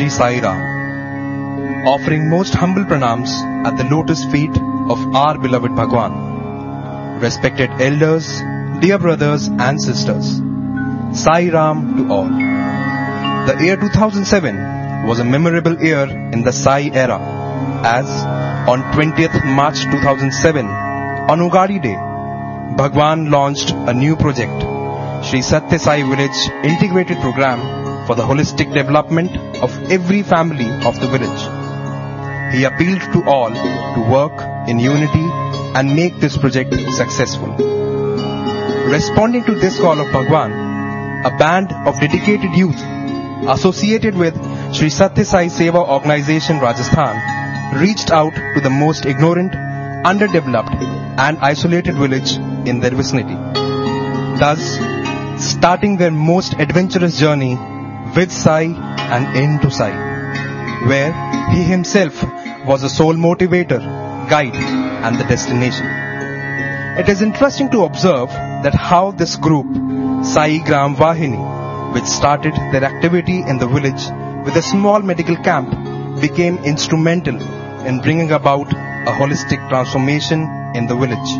Shri Sai Ram, offering most humble pranams at the lotus feet of our beloved Bhagwan. Respected elders, dear brothers and sisters, Sai Ram to all. The year 2007 was a memorable year in the Sai era, as on 20th March 2007, on Ugadi Day, Bhagwan launched a new project, Shri Satya Sai Village Integrated Program for the holistic development of every family of the village. He appealed to all to work in unity and make this project successful. Responding to this call of Bhagwan, a band of dedicated youth associated with Shri Satya Sai Seva Organization Rajasthan reached out to the most ignorant, underdeveloped and isolated village in their vicinity, thus starting their most adventurous journey with Sai and into Sai, where he himself was the sole motivator, guide and the destination. It is interesting to observe that how this group, Sai Gram Vahini, which started their activity in the village with a small medical camp, became instrumental in bringing about a holistic transformation in the village.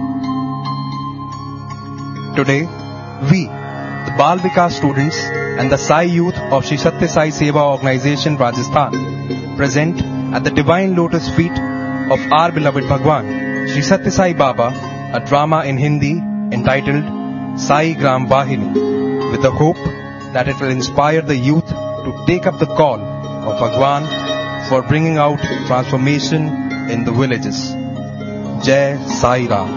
Today, we, the Bal Vikas students and the Sai youth of Shri Satya Sai Seva Organization Rajasthan, present at the divine lotus feet of our beloved Bhagwan, Shri Satya Sai Baba, a drama in Hindi entitled Sai Gram Vahini, with the hope that it will inspire the youth to take up the call of Bhagwan for bringing out transformation in the villages. Jai Sai Ram.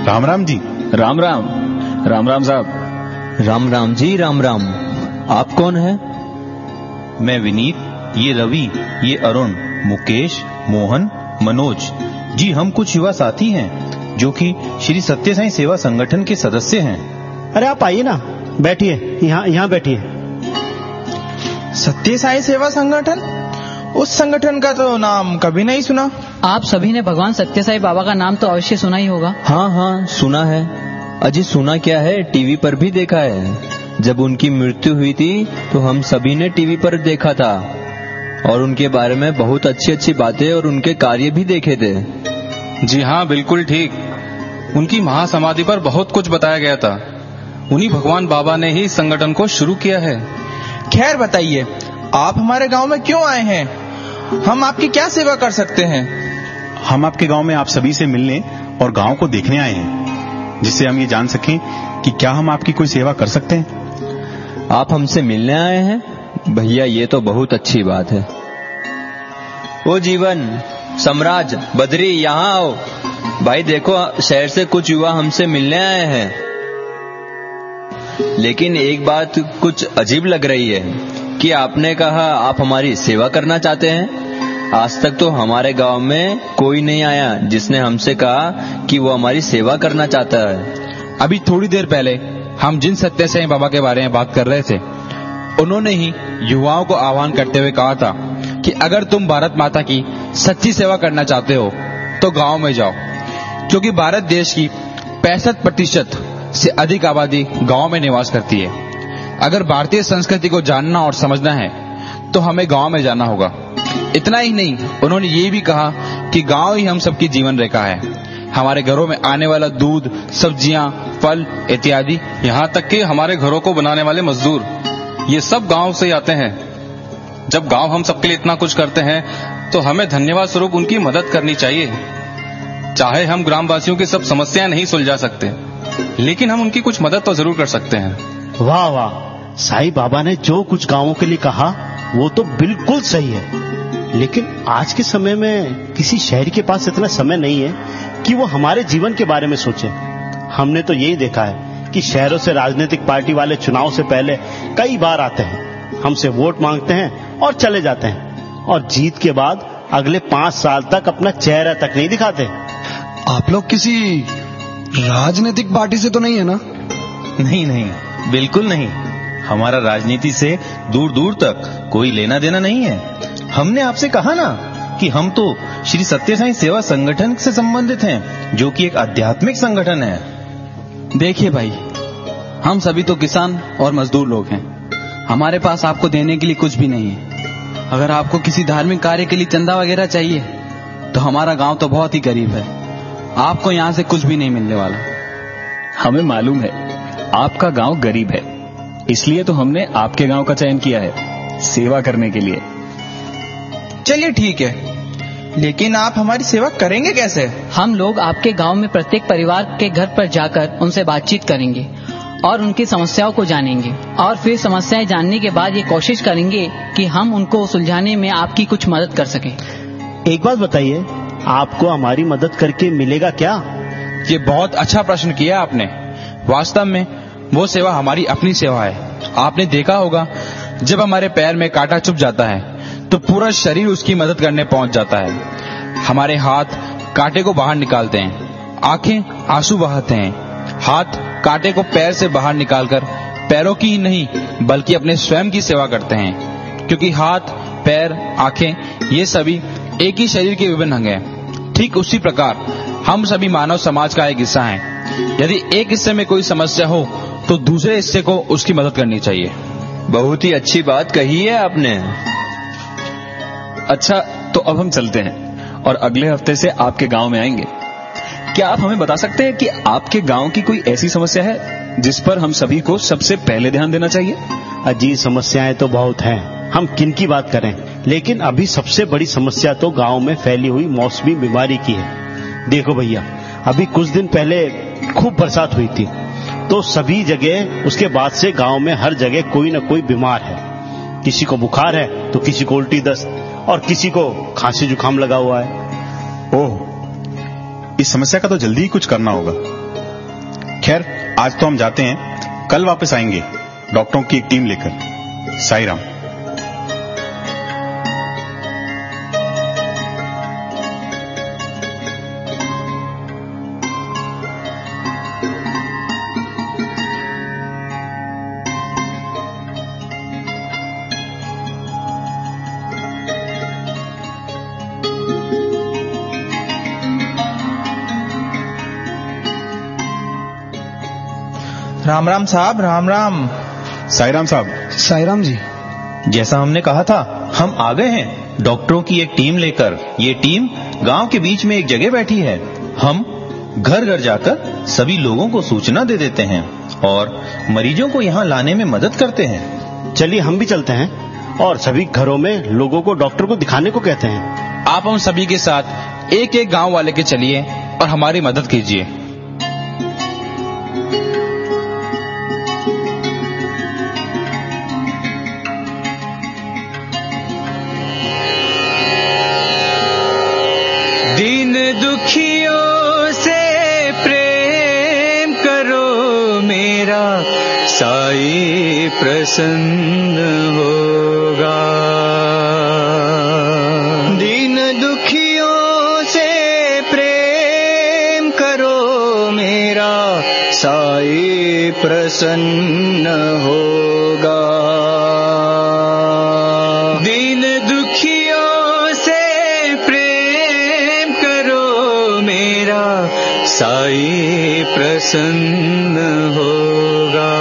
Ram Ram ji. Ram Ram. Ram Ram साहब। राम राम जी। राम राम। आप कौन है? मैं विनीत, ये रवि, ये अरुण, मुकेश, मोहन, मनोज जी। हम कुछ युवा साथी हैं जो कि श्री सत्य साई सेवा संगठन के सदस्य हैं। अरे आप आइए ना, बैठिए, यहाँ बैठिए। सत्य साई सेवा संगठन? उस संगठन का तो नाम कभी नहीं सुना। आप सभी ने भगवान सत्य साई बाबा का नाम तो अवश्य सुना ही होगा। हाँ, सुना है। अजी सुना क्या है, टीवी पर भी देखा है। जब उनकी मृत्यु हुई थी तो हम सभी ने टीवी पर देखा था और उनके बारे में बहुत अच्छी अच्छी बातें और उनके कार्य भी देखे थे। जी हाँ, बिल्कुल ठीक। उनकी महासमाधि पर बहुत कुछ बताया गया था। उन्हीं भगवान बाबा ने ही इस संगठन को शुरू किया है। खैर बताइए, आप हमारे गांव में क्यों आए हैं? हम आपकी क्या सेवा कर सकते हैं? हम आपके गांव में आप सभी से मिलने और गांव को देखने आए हैं, जिससे हम ये जान सकें कि क्या हम आपकी कोई सेवा कर सकते हैं। आप हमसे मिलने आए हैं? भैया ये तो बहुत अच्छी बात है। ओ जीवन, सम्राज, बद्री, यहाँ आओ। भाई देखो, शहर से कुछ युवा हमसे मिलने आए हैं, लेकिन एक बात कुछ अजीब लग रही है कि आपने कहा आप हमारी सेवा करना चाहते हैं। आज तक तो हमारे गांव में कोई नहीं आया जिसने हमसे कहा कि वो हमारी सेवा करना चाहता है। अभी थोड़ी देर पहले हम जिन सत्य साई बाबा के बारे में बात कर रहे थे, उन्होंने ही युवाओं को आह्वान करते हुए कहा था कि अगर तुम भारत माता की सच्ची सेवा करना चाहते हो तो गांव में जाओ, क्योंकि भारत देश की 65% से अधिक आबादी गांव में निवास करती है। अगर भारतीय संस्कृति को जानना और समझना है तो हमें गांव में जाना होगा। इतना ही नहीं, उन्होंने ये भी कहा कि गांव ही हम सबकी जीवन रेखा है। हमारे घरों में आने वाला दूध, सब्जियां, फल इत्यादि, यहाँ तक कि हमारे घरों को बनाने वाले मजदूर, ये सब गांव से आते हैं। जब गांव हम सबके लिए इतना कुछ करते हैं तो हमें धन्यवाद स्वरूप उनकी मदद करनी चाहिए। चाहे हम ग्रामवासियों की सब समस्याएं नहीं सुलझा सकते, लेकिन हम उनकी कुछ मदद तो जरूर कर सकते हैं। वाह वाह, साईं बाबा ने जो कुछ गांवों के लिए कहा वो तो बिल्कुल सही है। लेकिन आज के समय में किसी शहरी के पास इतना समय नहीं है कि वो हमारे जीवन के बारे में सोचे। हमने तो यही देखा है कि शहरों से राजनीतिक पार्टी वाले चुनाव से पहले कई बार आते हैं, हमसे वोट मांगते हैं और चले जाते हैं, और जीत के बाद अगले 5 साल तक अपना चेहरा तक नहीं दिखाते। आप लोग किसी राजनीतिक पार्टी से तो नहीं है ना? नहीं, बिल्कुल नहीं। हमारा राजनीति से दूर दूर तक कोई लेना देना नहीं है। हमने आपसे कहा ना कि हम तो श्री सत्य साई सेवा संगठन से संबंधित हैं, जो कि एक आध्यात्मिक संगठन है। देखिए भाई, हम सभी तो किसान और मजदूर लोग हैं। हमारे पास आपको देने के लिए कुछ भी नहीं है। अगर आपको किसी धार्मिक कार्य के लिए चंदा वगैरह चाहिए तो हमारा गांव तो बहुत ही करीब है। आपको यहाँ से कुछ भी नहीं मिलने वाला। हमें मालूम है आपका गांव गरीब है, इसलिए तो हमने आपके गांव का चयन किया है सेवा करने के लिए। चलिए ठीक है, लेकिन आप हमारी सेवा करेंगे कैसे? हम लोग आपके गांव में प्रत्येक परिवार के घर पर जाकर उनसे बातचीत करेंगे और उनकी समस्याओं को जानेंगे, और फिर समस्याएं जानने के बाद ये कोशिश करेंगे कि हम उनको सुलझाने में आपकी कुछ मदद कर सकें। एक बात बताइए, आपको हमारी मदद करके मिलेगा क्या? ये बहुत अच्छा प्रश्न किया आपने। वास्तव में वो सेवा हमारी अपनी सेवा है। आपने देखा होगा, जब हमारे पैर में कांटा चुभ जाता है तो पूरा शरीर उसकी मदद करने पहुंच जाता है। हमारे हाथ कांटे को बाहर निकालते हैं, आंखें आंसू बहाते हैं, हाथ कांटे को पैर से बाहर निकालकर पैरों की ही नहीं बल्कि अपने स्वयं की सेवा करते हैं, क्योंकि हाथ, पैर, आंखें ये सभी एक ही शरीर के विभिन्न अंग हैं। ठीक उसी प्रकार हम सभी मानव समाज का एक हिस्सा हैं। यदि एक हिस्से में कोई समस्या हो तो दूसरे हिस्से को उसकी मदद करनी चाहिए। बहुत ही अच्छी बात कही है आपने। अच्छा, तो अब हम चलते हैं और अगले हफ्ते से आपके गांव में आएंगे। क्या आप हमें बता सकते हैं कि आपके गांव की कोई ऐसी समस्या है जिस पर हम सभी को सबसे पहले ध्यान देना चाहिए? अजी, समस्याएं तो बहुत हैं, हम किन की बात करें, लेकिन अभी सबसे बड़ी समस्या तो गांव में फैली हुई मौसमी बीमारी की है। देखो भैया, अभी कुछ दिन पहले खूब बरसात हुई थी, तो सभी जगह उसके बाद से गांव में हर जगह कोई न कोई बीमार है। किसी को बुखार है तो किसी को उल्टी दस्त और किसी को खांसी जुकाम लगा हुआ है। ओह, इस समस्या का तो जल्दी ही कुछ करना होगा। खैर, आज तो हम जाते हैं, कल वापस आएंगे डॉक्टरों की एक टीम लेकर। साई राम। राम राम साहब, राम राम। साई राम साहब। साई राम जी। जैसा हमने कहा था, हम आ गए हैं डॉक्टरों की एक टीम लेकर। ये टीम गांव के बीच में एक जगह बैठी है। हम घर घर जाकर सभी लोगों को सूचना दे देते हैं और मरीजों को यहाँ लाने में मदद करते हैं। चलिए हम भी चलते हैं और सभी घरों में लोगों को डॉक्टर को दिखाने को कहते हैं। आप हम सभी के साथ एक एक गांव वाले के चलिए और हमारी मदद कीजिए। दीन दुखियों से प्रेम करो मेरा, साईं प्रसन्न होगा। दीन दुखियों से प्रेम करो मेरा, साईं प्रसन्न होगा। दीन दुखियों से प्रेम करो मेरा, साईं प्रसन्न होगा।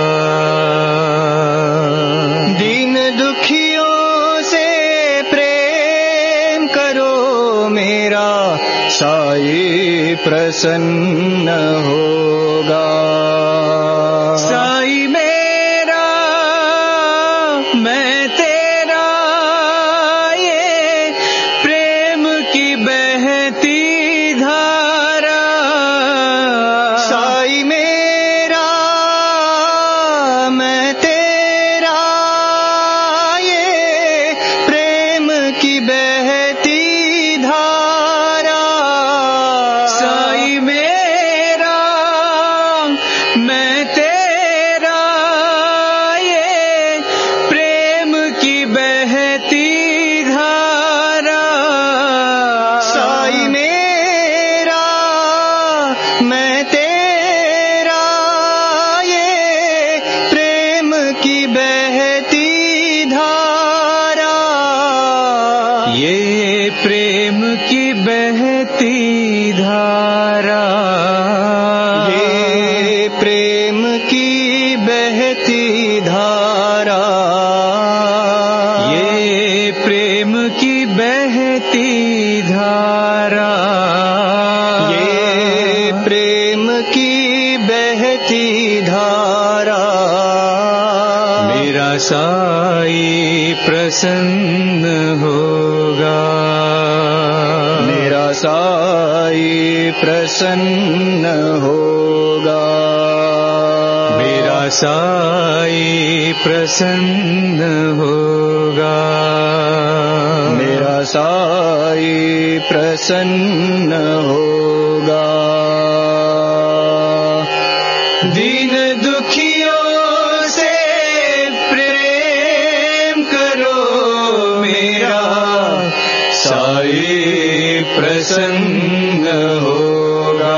दीन दुखियों से प्रेम करो मेरा, साईं प्रसन्न होगा। साईं मेरा मैं तेरा, ये प्रेम की बहती धारा। साईं मेरा मैं तेरा, ये प्रेम की बहती धारा। साईं मेरा मैं तेरा, ये प्रेम की बहती धारा। साईं मेरा मैं तेरा, ये प्रेम की बहती धारा। ये प्रेम की बहती धारा। ये प्रेम की बहती धारा। ये प्रेम की बहती धारा। ये प्रेम की बहती धारा। मेरा साईं प्रसन्न होगा। मेरा साईं प्रसन्न होगा। मेरा साईं प्रसन्न होगा। मेरा साईं प्रसन्न होगा। दीन दुखियों से प्रेम करो मेरा, साईं प्रसन्न होगा।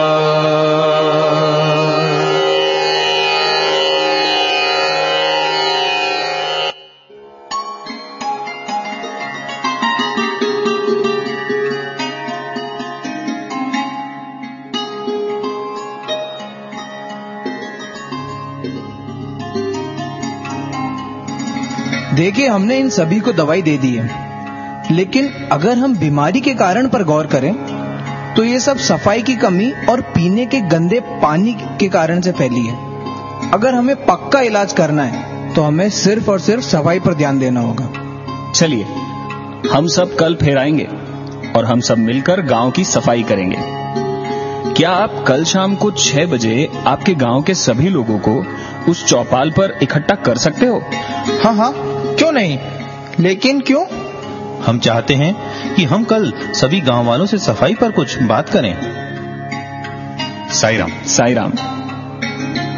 देखिए, हमने इन सभी को दवाई दे दी है, लेकिन अगर हम बीमारी के कारण पर गौर करें तो ये सब सफाई की कमी और पीने के गंदे पानी के कारण से फैली है। अगर हमें पक्का इलाज करना है तो हमें सिर्फ और सिर्फ सफाई पर ध्यान देना होगा। चलिए हम सब कल फिर आएंगे और हम सब मिलकर गांव की सफाई करेंगे। क्या आप कल शाम को 6 बजे आपके गांव के सभी लोगों को उस चौपाल पर इकट्ठा कर सकते हो? हाँ हाँ, क्यों नहीं, लेकिन क्यों? हम चाहते हैं कि हम कल सभी गांव वालों से सफाई पर कुछ बात करें। साई राम। साई राम।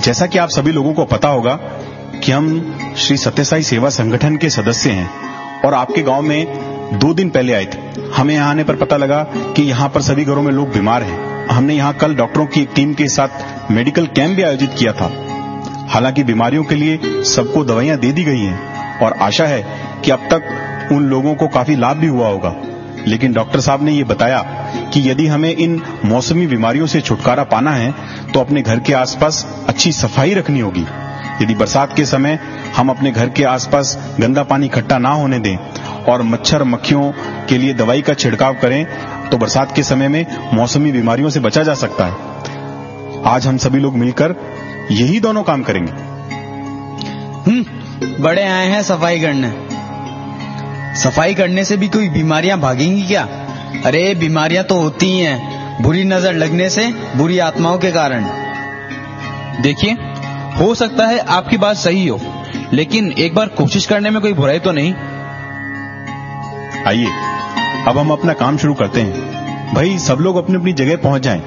जैसा कि आप सभी लोगों को पता होगा कि हम श्री सत्य साई सेवा संगठन के सदस्य हैं और आपके गांव में 2 दिन पहले आए थे। हमें यहाँ आने पर पता लगा कि यहाँ पर सभी घरों में लोग बीमार हैं। हमने यहाँ कल डॉक्टरों की एक टीम के साथ मेडिकल कैंप भी आयोजित किया था। हालांकि बीमारियों के लिए सबको दवाइयां दे दी गई हैं और आशा है कि अब तक उन लोगों को काफी लाभ भी हुआ होगा। लेकिन डॉक्टर साहब ने ये बताया कि यदि हमें इन मौसमी बीमारियों से छुटकारा पाना है तो अपने घर के आसपास अच्छी सफाई रखनी होगी। यदि बरसात के समय हम अपने घर के आसपास गंदा पानी इकट्ठा ना होने दें और मच्छर मक्खियों के लिए दवाई का छिड़काव करें तो बरसात के समय में मौसमी बीमारियों से बचा जा सकता है। आज हम सभी लोग मिलकर यही दोनों काम करेंगे। बड़े आए हैं सफाई करने। सफाई करने से भी कोई बीमारियां भागेंगी क्या? अरे बीमारियां तो होती ही हैं, बुरी नजर लगने से, बुरी आत्माओं के कारण। देखिए, हो सकता है आपकी बात सही हो, लेकिन एक बार कोशिश करने में कोई बुराई तो नहीं। आइए अब हम अपना काम शुरू करते हैं। भाई सब लोग अपनी अपनी जगह पहुंच जाएं।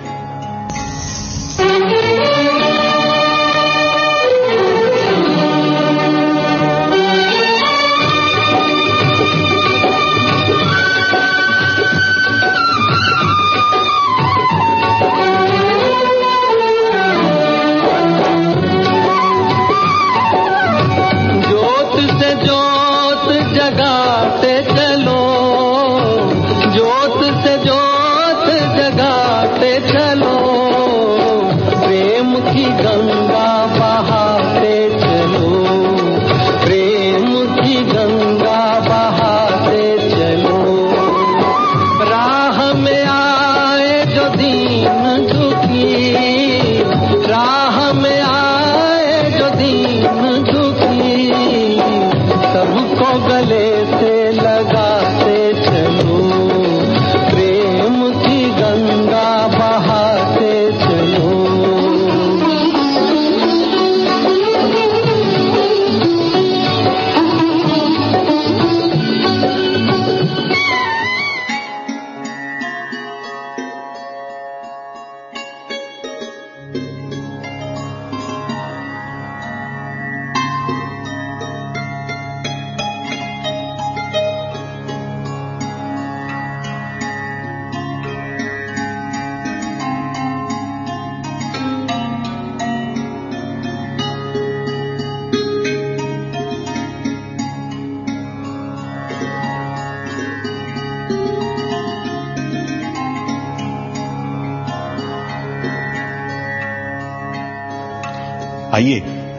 आइए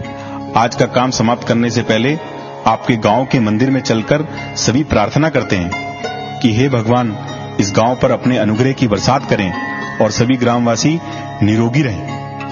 आज का काम समाप्त करने से पहले आपके गांव के मंदिर में चलकर सभी प्रार्थना करते हैं कि हे भगवान, इस गांव पर अपने अनुग्रह की बरसात करें और सभी ग्रामवासी निरोगी रहें।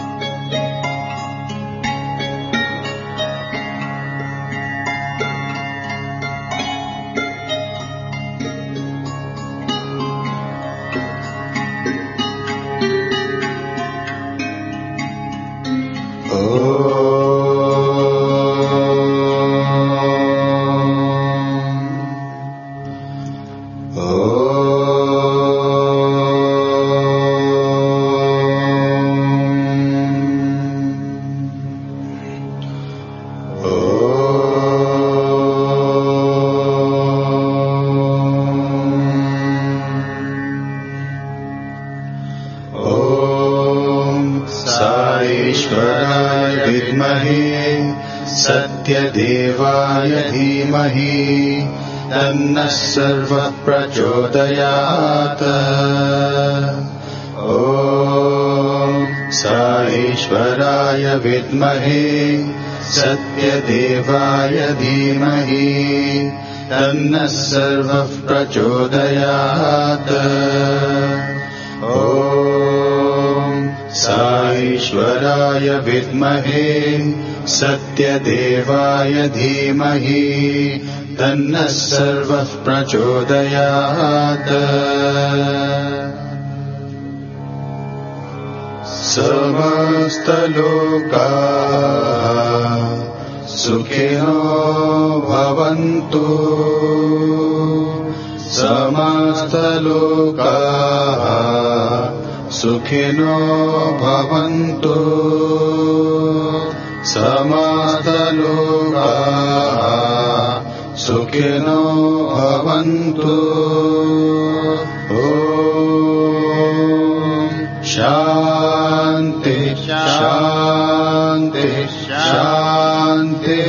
सत्यदेवाय धीमहि तन्नः सर्वः प्रचोदयात्। ॐ साईश्वराय विद्महे सत्यदेवाय धीमहि तन्नः सर्वः प्रचोदयात्। ॐ साईश्वराय विद्महे सत्यदेवाय धीमहि तन्नः सर्वः प्रचोदयात्। समस्तलोकाः सुखिनो भवन्तु। समस्तलोकाः सुखिनो भवन्तु। समस्तलोकाः सुखिनो भवन्तु। शांति शांति शांति।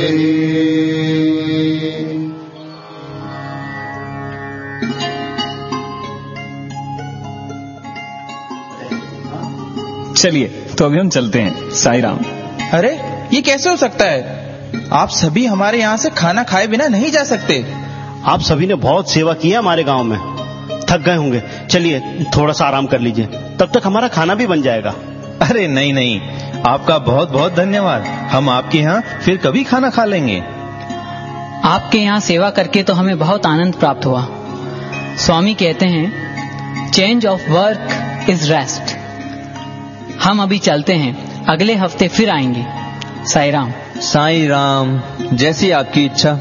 चलिए तो अभी हम चलते हैं। साई राम। अरे ये कैसे हो सकता है? आप सभी हमारे यहाँ से खाना खाए बिना नहीं जा सकते। आप सभी ने बहुत सेवा की है हमारे गांव में, थक गए होंगे। चलिए थोड़ा सा आराम कर लीजिए, तब तक हमारा खाना भी बन जाएगा। अरे नहीं नहीं, आपका बहुत बहुत धन्यवाद। हम आपके यहाँ फिर कभी खाना खा लेंगे। आपके यहाँ सेवा करके तो हमें बहुत आनंद प्राप्त हुआ। स्वामी कहते हैं change of work is rest. हम अभी चलते हैं, अगले हफ्ते फिर आएंगे। साई राम। साई राम, जैसी आपकी इच्छा।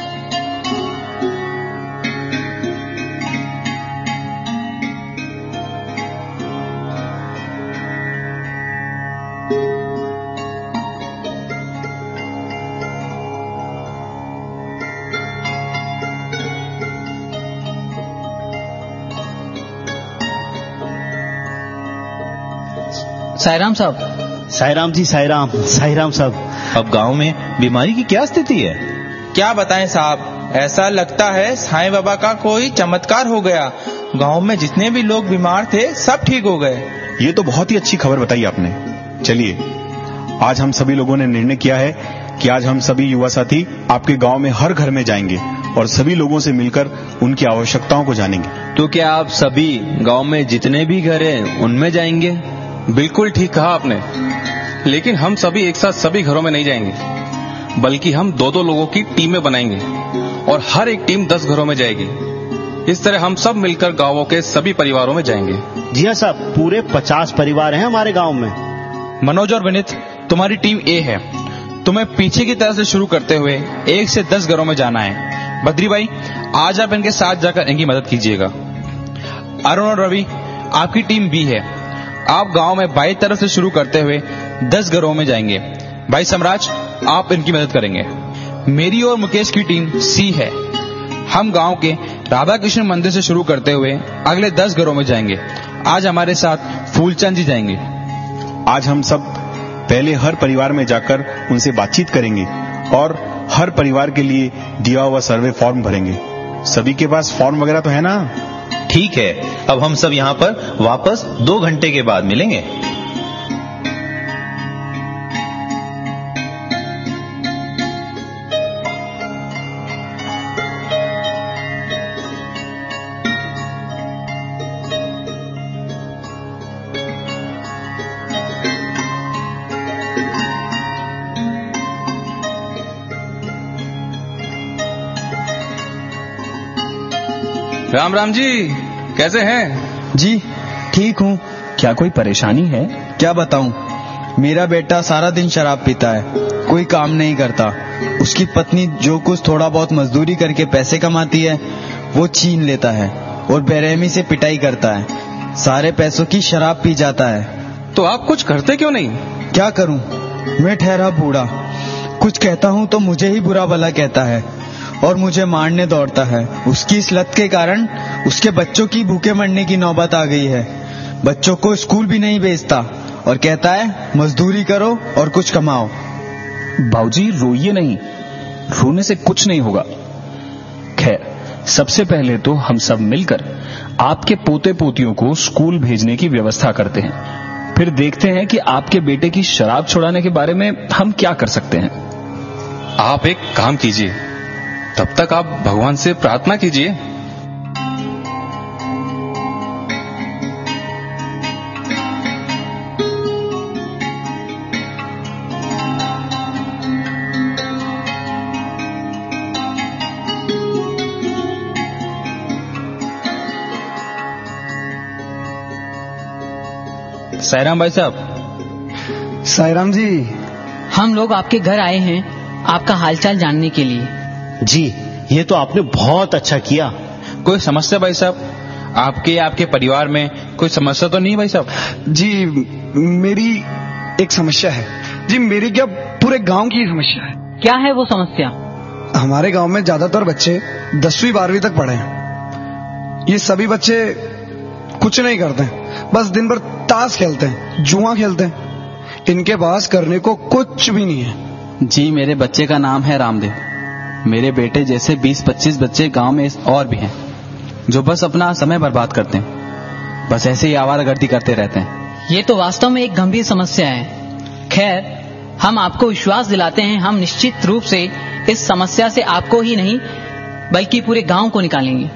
साईराम साहब। साईराम जी, साईराम। साईराम साहब। अब गांव में बीमारी की क्या स्थिति है? क्या बताएं साहब, ऐसा लगता है साईं बाबा का कोई चमत्कार हो गया। गांव में जितने भी लोग बीमार थे सब ठीक हो गए। ये तो बहुत ही अच्छी खबर बताई आपने। चलिए, आज हम सभी लोगों ने निर्णय किया है कि आज हम सभी युवा साथी आपके गांव में हर घर में जाएंगे और सभी लोगों से मिलकर उनकी आवश्यकताओं को जानेंगे। तो क्या आप सभी गांव में जितने भी घर हैं उनमें जाएंगे? बिल्कुल ठीक कहा आपने, लेकिन हम सभी एक साथ सभी घरों में नहीं जाएंगे, बल्कि हम दो दो लोगों की टीमें बनाएंगे और हर एक टीम 10 घरों में जाएगी। इस तरह हम सब मिलकर गांवों के सभी परिवारों में जाएंगे। जी हाँ साहब, पूरे 50 परिवार हैं हमारे गांव में। मनोज और विनीत, तुम्हारी टीम ए है। तुम्हें पीछे की तरफ से शुरू करते हुए 1 से 10 घरों में जाना है। बद्री भाई, आज आप इनके साथ जाकर इनकी मदद कीजिएगा। अरुण और रवि, आपकी टीम बी है। आप गांव में बाई तरफ से शुरू करते हुए 10 घरों में जाएंगे। भाई सम्राज, आप इनकी मदद करेंगे। मेरी और मुकेश की टीम सी है। हम गांव के राधा कृष्ण मंदिर से शुरू करते हुए अगले 10 घरों में जाएंगे। आज हमारे साथ फूलचंद जी जाएंगे। आज हम सब पहले हर परिवार में जाकर उनसे बातचीत करेंगे और हर परिवार के लिए दिया हुआ सर्वे फॉर्म भरेंगे। सभी के पास फॉर्म वगैरह तो है ना? ठीक है, अब हम सब यहाँ पर वापस 2 घंटे के बाद मिलेंगे। राम राम जी, कैसे हैं? जी ठीक हूँ। क्या कोई परेशानी है? क्या बताऊं, मेरा बेटा सारा दिन शराब पीता है, कोई काम नहीं करता। उसकी पत्नी जो कुछ थोड़ा बहुत मजदूरी करके पैसे कमाती है वो छीन लेता है और बेरहमी से पिटाई करता है। सारे पैसों की शराब पी जाता है। तो आप कुछ करते क्यों नहीं? क्या करूं, मैं ठहरा बूढ़ा। कुछ कहता हूं तो मुझे ही बुरा भला कहता है और मुझे मारने दौड़ता है। उसकी इस लत के कारण उसके बच्चों की भूखे मरने की नौबत आ गई है। बच्चों को स्कूल भी नहीं भेजता और कहता है मजदूरी करो और कुछ कमाओ। बाबूजी रोइए नहीं, रोने से कुछ नहीं होगा। खैर, सबसे पहले तो हम सब मिलकर आपके पोते पोतियों को स्कूल भेजने की व्यवस्था करते हैं। फिर देखते हैं कि आपके बेटे की शराब छुड़ाने के बारे में हम क्या कर सकते हैं। आप एक काम कीजिए, तब तक आप भगवान से प्रार्थना कीजिए। साईराम भाई साहब। साईराम जी, हम लोग आपके घर आए हैं आपका हालचाल जानने के लिए। जी, ये तो आपने बहुत अच्छा किया। कोई समस्या भाई साहब? आपके परिवार में कोई समस्या तो नहीं भाई साहब? जी मेरी एक समस्या है। जी मेरी क्या पूरे गांव की समस्या है। क्या है वो समस्या? हमारे गांव में ज्यादातर बच्चे 10वीं 12वीं तक पढ़े हैं। ये सभी बच्चे कुछ नहीं करते हैं, बस दिन भर ताश खेलते हैं, जुआ खेलते हैं। इनके पास करने को कुछ भी नहीं है। जी मेरे बच्चे का नाम है रामदेव। मेरे बेटे जैसे 20-25 बच्चे गांव में और भी हैं जो बस अपना समय बर्बाद करते हैं, बस ऐसे ही आवारागर्दी करते रहते हैं। ये तो वास्तव में एक गंभीर समस्या है। खैर, हम आपको विश्वास दिलाते हैं, हम निश्चित रूप से इस समस्या से आपको ही नहीं बल्कि पूरे गांव को निकालेंगे।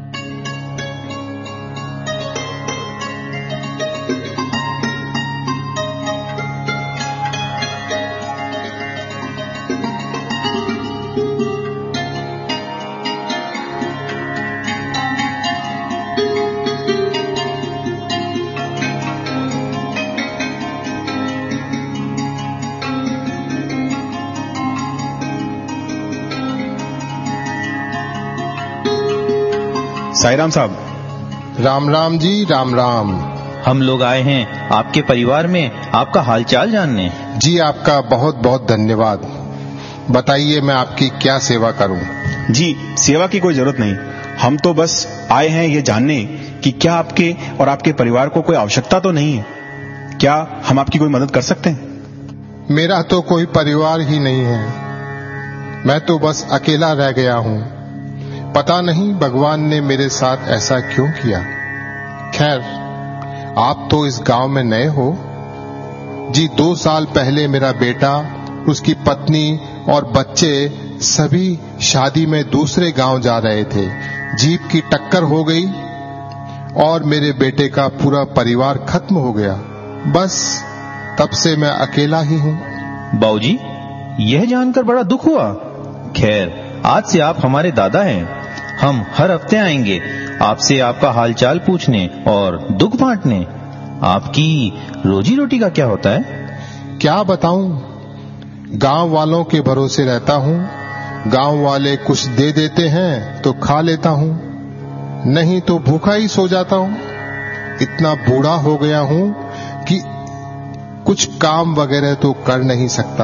साईराम साहब। राम राम जी, राम राम। हम लोग आए हैं आपके परिवार में आपका हालचाल जानने। जी आपका बहुत बहुत धन्यवाद। बताइए मैं आपकी क्या सेवा करूं? जी सेवा की कोई जरूरत नहीं, हम तो बस आए हैं ये जानने कि क्या आपके और आपके परिवार को कोई आवश्यकता तो नहीं है। क्या हम आपकी कोई मदद कर सकते हैं? मेरा तो कोई परिवार ही नहीं है, मैं तो बस अकेला रह गया हूं। पता नहीं भगवान ने मेरे साथ ऐसा क्यों किया। खैर, आप तो इस गांव में नए हो। जी 2 साल पहले मेरा बेटा, उसकी पत्नी और बच्चे सभी शादी में दूसरे गांव जा रहे थे। जीप की टक्कर हो गई और मेरे बेटे का पूरा परिवार खत्म हो गया। बस तब से मैं अकेला ही हूं। बाबूजी, यह जानकर बड़ा दुख हुआ। खैर, आज से आप हमारे दादा हैं। हम हर हफ्ते आएंगे आपसे आपका हालचाल पूछने और दुख बांटने। आपकी रोजी रोटी का क्या होता है? क्या बताऊं, गांव वालों के भरोसे रहता हूं। गांव वाले कुछ दे देते हैं तो खा लेता हूं, नहीं तो भूखा ही सो जाता हूं। इतना बूढ़ा हो गया हूं कि कुछ काम वगैरह तो कर नहीं सकता।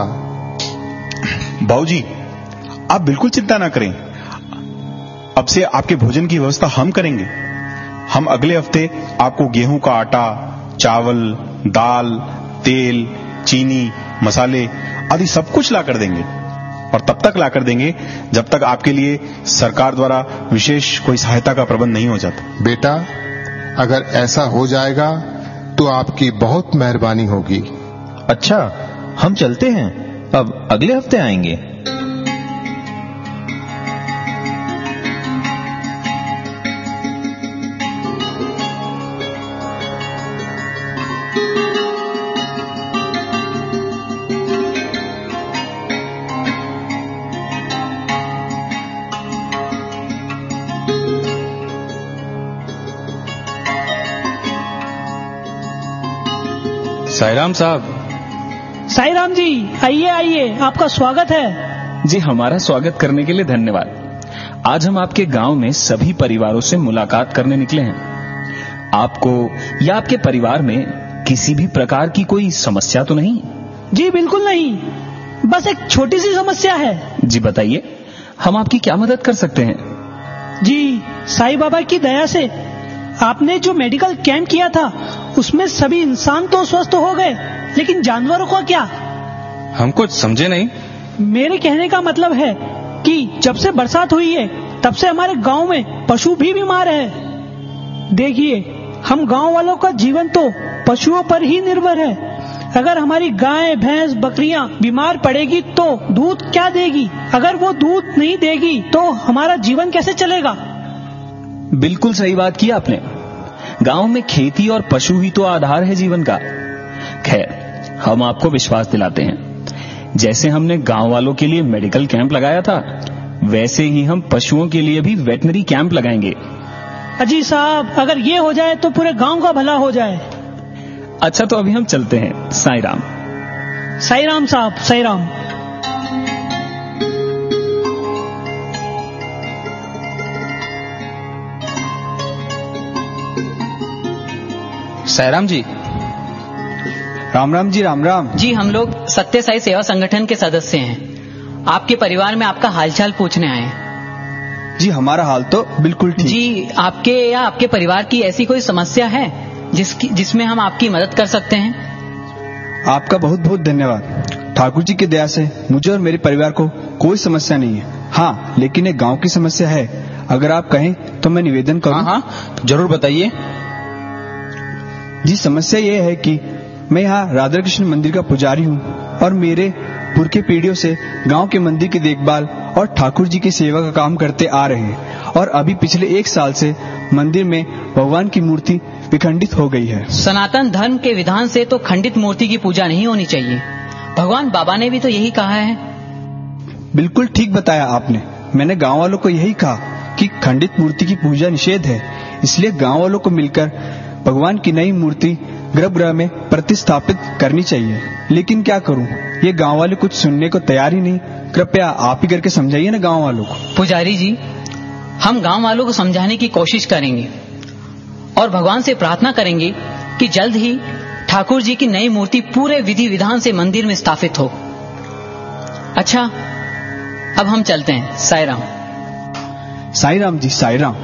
बाबूजी, आप बिल्कुल चिंता ना करें। अब से आपके भोजन की व्यवस्था हम करेंगे। हम अगले हफ्ते आपको गेहूं का आटा, चावल, दाल, तेल, चीनी, मसाले आदि सब कुछ ला कर देंगे, और तब तक ला कर देंगे जब तक आपके लिए सरकार द्वारा विशेष कोई सहायता का प्रबंध नहीं हो जाता। बेटा, अगर ऐसा हो जाएगा तो आपकी बहुत मेहरबानी होगी। अच्छा, हम चलते हैं, अब अगले हफ्ते आएंगे। साईराम साहब। साईराम जी, आइए आइए, आपका स्वागत है। जी हमारा स्वागत करने के लिए धन्यवाद। आज हम आपके गांव में सभी परिवारों से मुलाकात करने निकले हैं। आपको या आपके परिवार में किसी भी प्रकार की कोई समस्या तो नहीं? जी बिल्कुल नहीं, बस एक छोटी सी समस्या है। जी बताइए, हम आपकी क्या मदद कर सकते हैं? जी साईं बाबा की दया से आपने जो मेडिकल कैंप किया था उसमें सभी इंसान तो स्वस्थ हो गए, लेकिन जानवरों का क्या? हम कुछ समझे नहीं। मेरे कहने का मतलब है कि जब से बरसात हुई है तब से हमारे गांव में पशु भी बीमार है। देखिए, हम गांव वालों का जीवन तो पशुओं पर ही निर्भर है। अगर हमारी गाय, भैंस, बकरियां बीमार पड़ेगी तो दूध क्या देगी? अगर वो दूध नहीं देगी तो हमारा जीवन कैसे चलेगा? बिल्कुल सही बात की आपने। गांव में खेती और पशु ही तो आधार है जीवन का। खैर, हम आपको विश्वास दिलाते हैं, जैसे हमने गांव वालों के लिए मेडिकल कैंप लगाया था, वैसे ही हम पशुओं के लिए भी वेटनरी कैंप लगाएंगे। अजी साहब, अगर ये हो जाए तो पूरे गांव का भला हो जाए। अच्छा, तो अभी हम चलते हैं। साईराम। साईराम साहब, साईराम। साईराम जी, राम राम जी, राम राम जी। हम लोग सत्य साई सेवा संगठन के सदस्य हैं। आपके परिवार में आपका हालचाल पूछने आए हैं। जी, हमारा हाल तो बिल्कुल ठीक। जी, आपके या आपके परिवार की ऐसी कोई समस्या है जिसमें हम आपकी मदद कर सकते हैं? आपका बहुत बहुत धन्यवाद। ठाकुर जी की दया से मुझे और मेरे परिवार को कोई समस्या नहीं है। हाँ, लेकिन एक गांव की समस्या है। अगर आप कहें तो मैं निवेदन करूं? हाँ, जरूर बताइए। जी, समस्या ये है कि मैं यहाँ राधा कृष्ण मंदिर का पुजारी हूँ और मेरे पुरखे पीढ़ियों से गांव के मंदिर की देखभाल और ठाकुर जी की सेवा का काम करते आ रहे हैं। और अभी पिछले 1 साल से मंदिर में भगवान की मूर्ति विखंडित हो गई है। सनातन धर्म के विधान से तो खंडित मूर्ति की पूजा नहीं होनी चाहिए। भगवान बाबा ने भी तो यही कहा है। बिल्कुल ठीक बताया आपने। मैंने गांव वालों को यही कहा कि खंडित मूर्ति की पूजा निषेध है। इसलिए गांव वालों को मिलकर भगवान की नई मूर्ति गर्भगृह में प्रतिस्थापित करनी चाहिए। लेकिन क्या करूं, ये गांव वाले कुछ सुनने को तैयार ही नहीं। कृपया आप ही करके समझाइए ना गांव वालों को। पुजारी जी, हम गांव वालों को समझाने की कोशिश करेंगे और भगवान से प्रार्थना करेंगे कि जल्द ही ठाकुर जी की नई मूर्ति पूरे विधि विधान से मंदिर में स्थापित हो। अच्छा, अब हम चलते हैं। साई राम। साई राम जी, साई राम।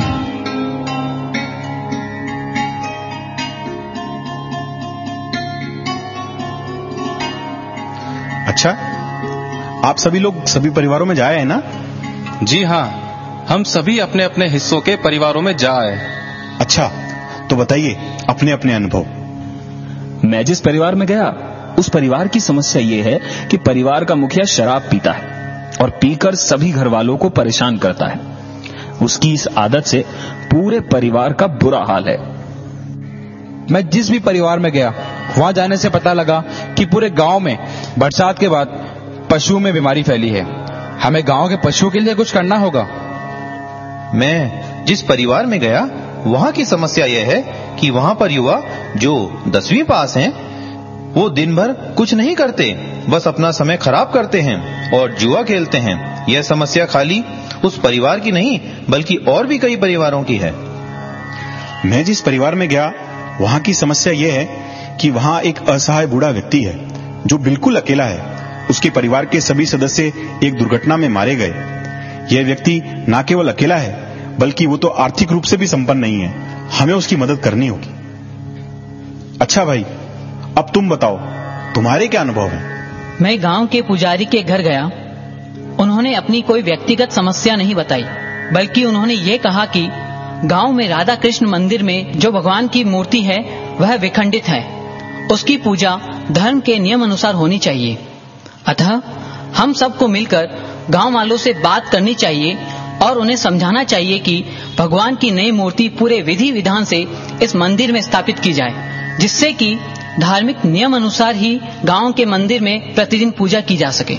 अच्छा, आप सभी लोग सभी परिवारों में जाए हैं ना? जी हाँ, हम सभी अपने अपने हिस्सों के परिवारों में जा आए। अच्छा, तो बताइए अपने अपने अनुभव। मैं जिस परिवार में गया उस परिवार की समस्या ये है कि परिवार का मुखिया शराब पीता है और पीकर सभी घर वालों को परेशान करता है। उसकी इस आदत से पूरे परिवार का बुरा हाल है। मैं जिस भी परिवार में गया वहां जाने से पता लगा कि पूरे गांव में बरसात के बाद पशुओं में बीमारी फैली है। हमें गांव के पशुओं के लिए कुछ करना होगा। मैं जिस परिवार में गया वहां की समस्या यह है कि वहां पर युवा जो 10वीं पास हैं, वो दिन भर कुछ नहीं करते, बस अपना समय खराब करते हैं और जुआ खेलते हैं। यह समस्या खाली उस परिवार की नहीं बल्कि और भी कई परिवारों की है। मैं जिस परिवार में गया वहां की समस्या यह है कि वहां एक असहाय बूढ़ा व्यक्ति है जो बिल्कुल अकेला है। उसके परिवार के सभी सदस्य एक दुर्घटना में मारे गए। यह व्यक्ति न केवल अकेला है बल्कि वो तो आर्थिक रूप से भी संपन्न नहीं है। हमें उसकी मदद करनी होगी। अच्छा भाई, अब तुम बताओ, तुम्हारे क्या अनुभव है? मैं गांव के पुजारी के घर गया। उन्होंने अपनी कोई व्यक्तिगत समस्या नहीं बताई, बल्कि उन्होंने ये कहा कि गांव में राधा कृष्ण मंदिर में जो भगवान की मूर्ति है वह विखंडित है। उसकी पूजा धर्म के नियम अनुसार होनी चाहिए। अतः हम सबको मिलकर गांव वालों से बात करनी चाहिए और उन्हें समझाना चाहिए कि भगवान की नई मूर्ति पूरे विधि विधान से इस मंदिर में स्थापित की जाए, जिससे कि धार्मिक नियम अनुसार ही गांव के मंदिर में प्रतिदिन पूजा की जा सके।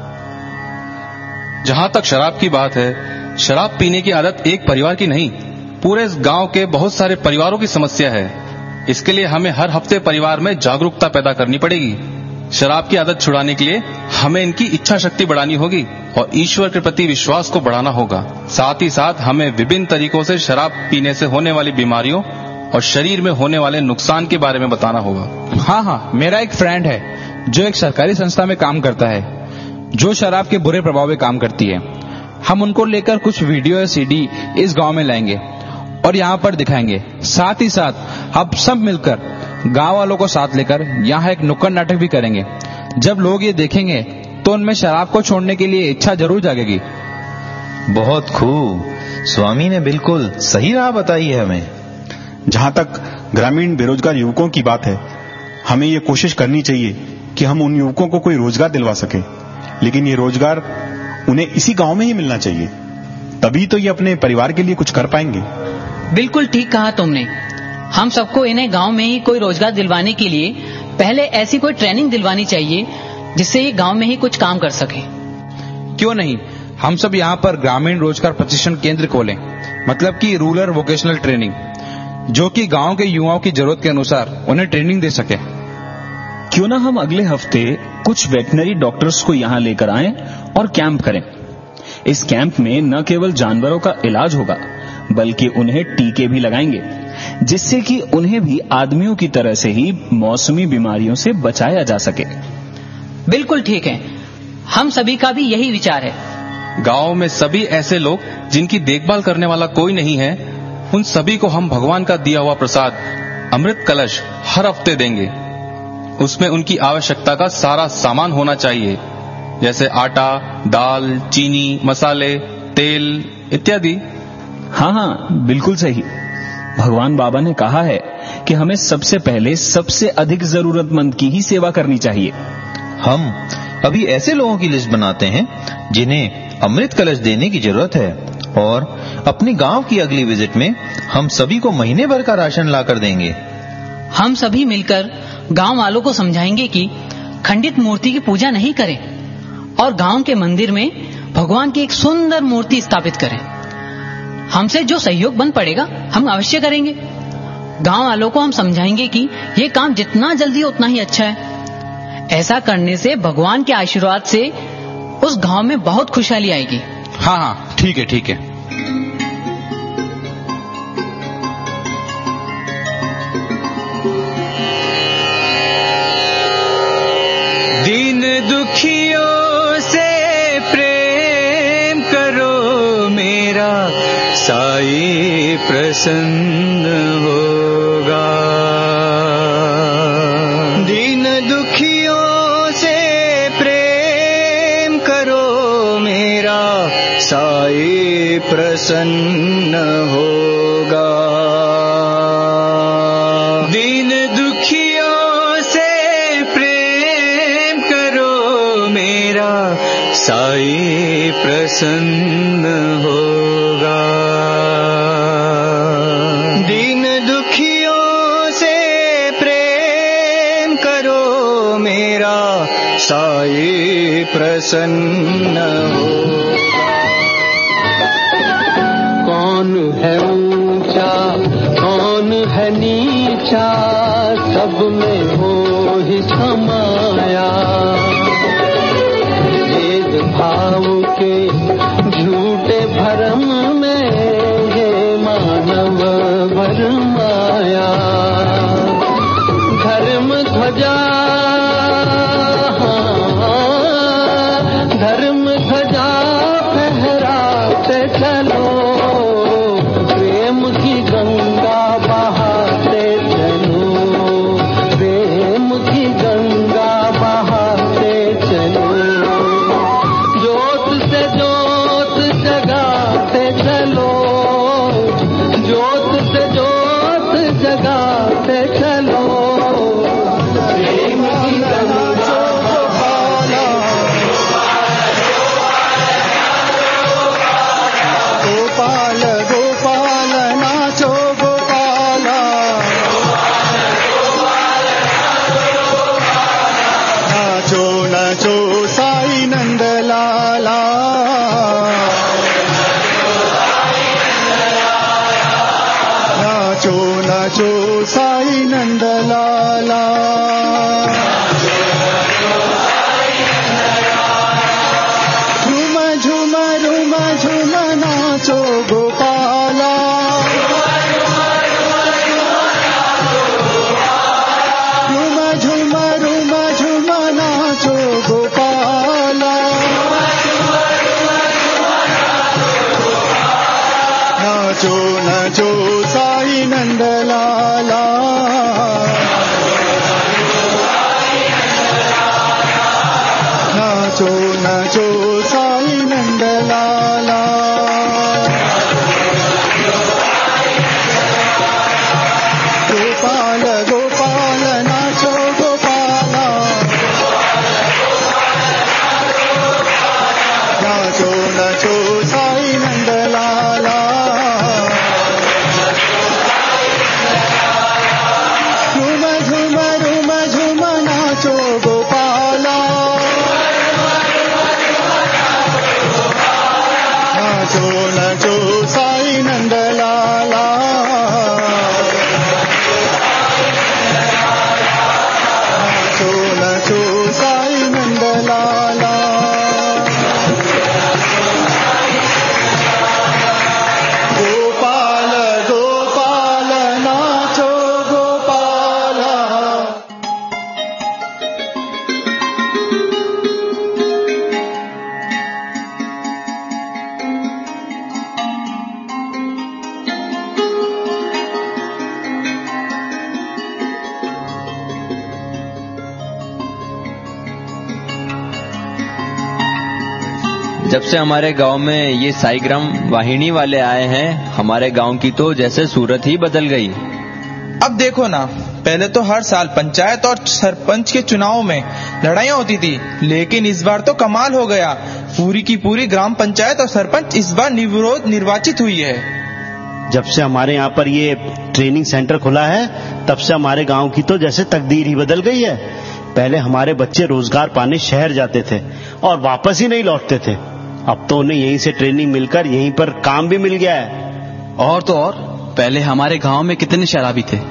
जहां तक शराब की बात है, शराब पीने की आदत एक परिवार की नहीं, पूरे इस गांव के बहुत सारे परिवारों की समस्या है। इसके लिए हमें हर हफ्ते परिवार में जागरूकता पैदा करनी पड़ेगी। शराब की आदत छुड़ाने के लिए हमें इनकी इच्छा शक्ति बढ़ानी होगी और ईश्वर के प्रति विश्वास को बढ़ाना होगा। साथ ही साथ हमें विभिन्न तरीकों से शराब पीने से होने वाली बीमारियों और शरीर में होने वाले नुकसान के बारे में बताना होगा। हाँ, मेरा एक फ्रेंड है जो एक सरकारी संस्था में काम करता है जो शराब के बुरे प्रभाव में काम करती है। हम उनको लेकर कुछ वीडियो या सीडी इस गांव में लाएंगे और यहाँ पर दिखाएंगे। साथ ही साथ हम सब मिलकर गांव वालों को साथ लेकर यहाँ एक नुक्कड़ नाटक भी करेंगे। जब लोग ये देखेंगे तो उनमें शराब को छोड़ने के लिए इच्छा जरूर जागेगी। बहुत खूब, स्वामी ने बिल्कुल सही राह बताई है हमें। जहां तक ग्रामीण बेरोजगार युवकों की बात है, हमें ये कोशिश करनी चाहिए कि हम उन युवकों को कोई रोजगार दिलवा सके, लेकिन ये रोजगार उन्हें इसी गांव में ही मिलना चाहिए। तभी तो ये अपने परिवार के लिए कुछ कर पाएंगे। बिल्कुल ठीक कहा तुमने। हम सबको इन्हें गांव में ही कोई रोजगार दिलवाने के लिए पहले ऐसी कोई ट्रेनिंग दिलवानी चाहिए जिससे ये गांव में ही कुछ काम कर सके। क्यों नहीं, हम सब यहाँ पर ग्रामीण रोजगार प्रशिक्षण केंद्र खोलें, मतलब कि रूरल वोकेशनल ट्रेनिंग, जो कि गांव के युवाओं की जरूरत के अनुसार उन्हें ट्रेनिंग दे सके। क्यों ना हम अगले हफ्ते कुछ वेटनरी डॉक्टर्स को यहाँ लेकर आएं और कैंप करें। इस कैंप में न केवल जानवरों का इलाज होगा बल्कि उन्हें टीके भी लगाएंगे, जिससे कि उन्हें भी आदमियों की तरह से ही मौसमी बीमारियों से बचाया जा सके। बिल्कुल ठीक है, हम सभी का भी यही विचार है। गांव में सभी ऐसे लोग जिनकी देखभाल करने वाला कोई नहीं है, उन सभी को हम भगवान का दिया हुआ प्रसाद अमृत कलश हर हफ्ते देंगे। उसमें उनकी आवश्यकता का सारा सामान होना चाहिए, जैसे आटा, दाल, चीनी, मसाले, तेल इत्यादि। हाँ हाँ, बिल्कुल सही। भगवान बाबा ने कहा है कि हमें सबसे पहले सबसे अधिक जरूरतमंद की ही सेवा करनी चाहिए। हम अभी ऐसे लोगों की लिस्ट बनाते हैं जिन्हें अमृत कलश देने की जरूरत है, और अपनी गांव की अगली विजिट में हम सभी को महीने भर का राशन लाकर देंगे। हम सभी मिलकर गांव वालों को समझाएंगे कि खंडित मूर्ति की पूजा नहीं करें और गांव के मंदिर में भगवान की एक सुंदर मूर्ति स्थापित करें। हमसे जो सहयोग बन पड़ेगा हम अवश्य करेंगे। गांव वालों को हम समझाएंगे कि ये काम जितना जल्दी हो उतना ही अच्छा है। ऐसा करने से भगवान के आशीर्वाद से उस गांव में बहुत खुशहाली आएगी। हाँ हाँ, ठीक है ठीक है। दीन दुखियों से प्रेम करो मेरा, साईं प्रसन्न होगा। दीन दुखियों से प्रेम करो मेरा, साईं प्रसन्न होगा। दीन दुखियों से प्रेम करो मेरा, साईं प्रसन्न होगा। दीन दुखियों से प्रेम करो मेरा, साईं प्रसन्न होगा। कौन है ऊंचा कौन है नीचा, सब में हो ही समाया। भेद भाव के झूठे भरम में ये मानव भरमाया। धर्म ध्वजा फहराते चलो, प्रेम की गंगा बहाते चलो, प्रेम की गंगा बहाते चलो। ज्योत से ज्योत जगाते चलो, ज्योत से ज्योत जगाते चलो। प्रेम की गंगा गोपाल गोपाल नाचो गोपाला, नाचो नाचो साई नंद लाला। नाचो नाचो साई नंद लाला। झूम झूम झूम झूम नाचो गोपाला। झूम झूम झूम झूम नाचो गोपाला। नाचो नाचो साई नंद लाला। नाचो नाचो साई नंद लाला। गोपाल गोपाल नाचो गोपाला। नाचो नाचो साई नंद लाला। जब से हमारे गांव में ये साईग्राम वाहिनी वाले आए हैं, हमारे गांव की तो जैसे सूरत ही बदल गई। अब देखो ना, पहले तो हर साल पंचायत और सरपंच के चुनाव में लड़ाइयाँ होती थी, लेकिन इस बार तो कमाल हो गया। पूरी की पूरी ग्राम पंचायत और सरपंच इस बार निर्विरोध निर्वाचित हुई है। जब से हमारे यहाँ पर ये ट्रेनिंग सेंटर खुला है, तब से हमारे गांव की तो जैसे तकदीर ही बदल गई है। पहले हमारे बच्चे रोजगार पाने शहर जाते थे और वापस ही नहीं लौटते थे। अब तो उन्हें यहीं से ट्रेनिंग मिलकर यहीं पर काम भी मिल गया है। और तो और, पहले हमारे गांव में कितने शराबी थे।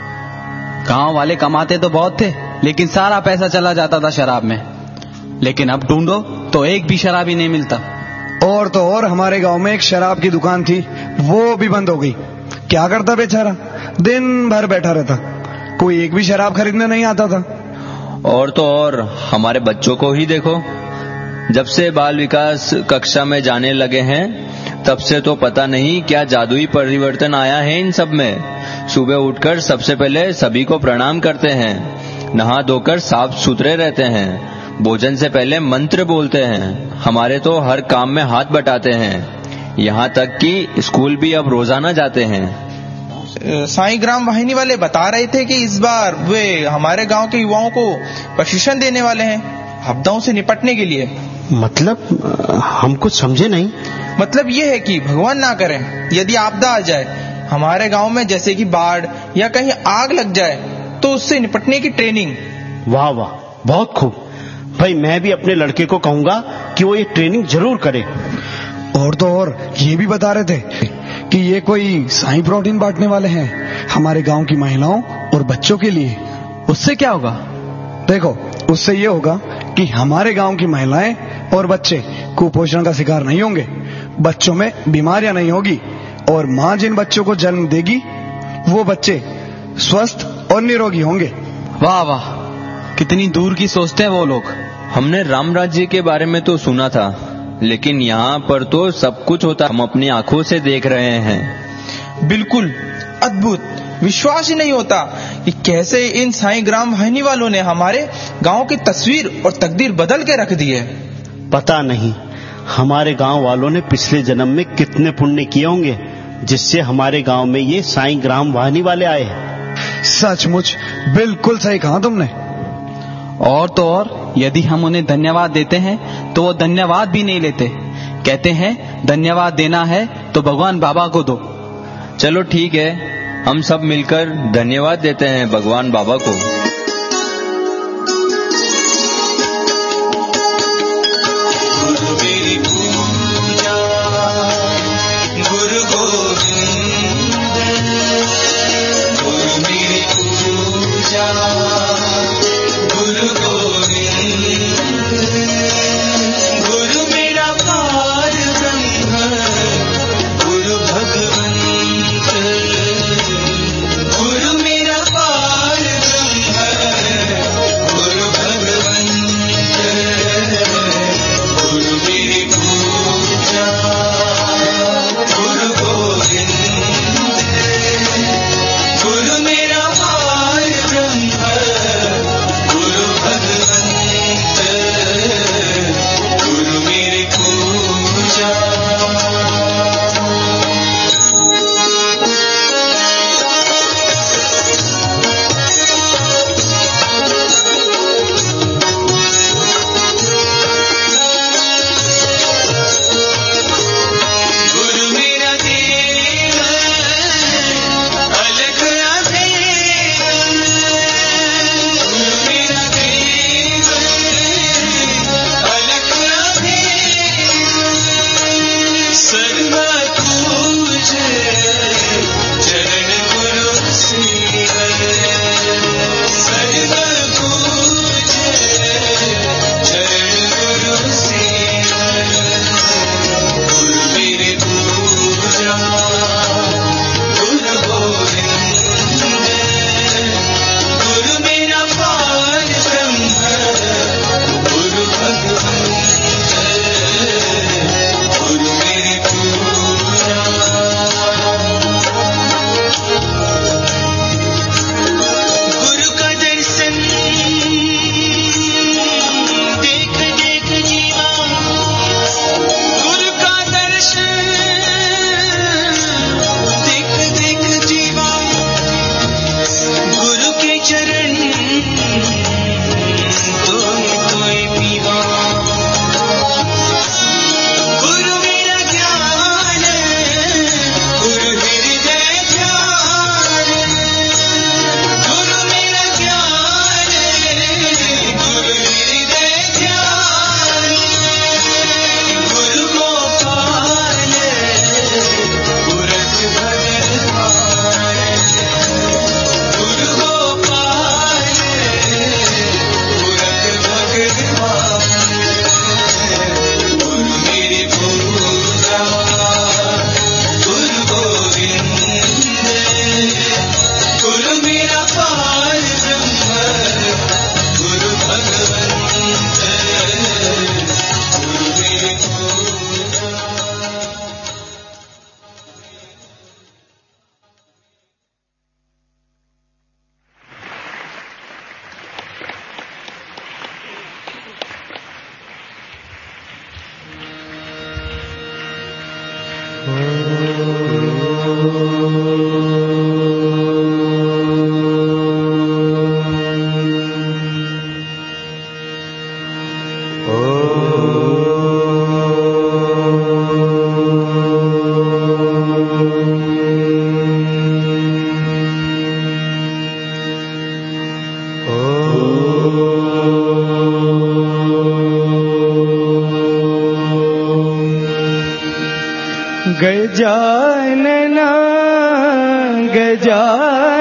गांव वाले कमाते तो बहुत थे, लेकिन सारा पैसा चला जाता था शराब में। लेकिन अब ढूंढो तो एक भी शराबी नहीं मिलता। और तो और, हमारे गांव में एक शराब की दुकान थी, वो भी बंद हो गई। क्या करता बेचारा, दिन भर बैठा रहता, कोई एक भी शराब खरीदने नहीं आता था। और तो और, हमारे बच्चों को ही देखो, जब से बाल विकास कक्षा में जाने लगे हैं, तब से तो पता नहीं क्या जादुई परिवर्तन आया है इन सब में। सुबह उठकर सबसे पहले सभी को प्रणाम करते हैं, नहा धोकर साफ सुथरे रहते हैं, भोजन से पहले मंत्र बोलते हैं। हमारे तो हर काम में हाथ बटाते हैं, यहाँ तक कि स्कूल भी अब रोजाना जाते हैं। साईग्राम वाहिनी वाले बता रहे थे कि इस बार वे हमारे गांव के युवाओं को प्रशिक्षण देने वाले हैं आपदाओं से निपटने के लिए। मतलब हम कुछ समझे नहीं। मतलब ये है कि भगवान ना करे, यदि आपदा आ जाए हमारे गांव में, जैसे कि बाढ़ या कहीं आग लग जाए, तो उससे निपटने की ट्रेनिंग। वाह वाह, बहुत खूब भाई। मैं भी अपने लड़के को कहूंगा कि वो ये ट्रेनिंग जरूर करे। और तो और, ये भी बता रहे थे कि ये कोई साई प्रोटीन बांटने वाले हैं हमारे गांव की महिलाओं और बच्चों के लिए। उससे क्या होगा? देखो, उससे ये होगा कि हमारे गांव की महिलाएं और बच्चे कुपोषण का शिकार नहीं होंगे, बच्चों में बीमारियां नहीं होगी, और माँ जिन बच्चों को जन्म देगी वो बच्चे स्वस्थ और निरोगी होंगे। वाह वाह, कितनी दूर की सोचते हैं वो लोग। हमने राम राज्य के बारे में तो सुना था, लेकिन यहाँ पर तो सब कुछ होता हम अपनी आंखों से देख रहे हैं। बिल्कुल अद्भुत, विश्वास ही नहीं होता कि कैसे इन साईग्राम वाहिनी वालों ने हमारे गांव की तस्वीर और तकदीर बदल के रख दी है। पता नहीं हमारे गांव वालों ने पिछले जन्म में कितने पुण्य किए होंगे, जिससे हमारे गांव में ये साईग्राम वाहिनी वाले आए हैं। सचमुच बिल्कुल सही कहा तुमने। और तो और, यदि हम उन्हें धन्यवाद देते हैं तो वो धन्यवाद भी नहीं लेते। कहते हैं धन्यवाद देना है तो भगवान बाबा को दो। चलो ठीक है, हम सब मिलकर धन्यवाद देते हैं भगवान बाबा को। गुरु मेरा पार ब्रह्म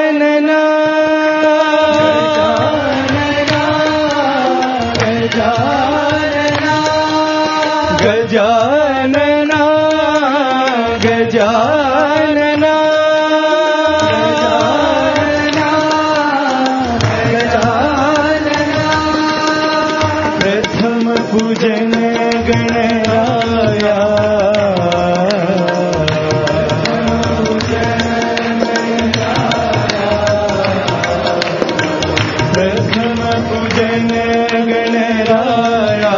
गजानना गजानना गजानना प्रथम पूजन गणराया प्रथम पूजन गणराया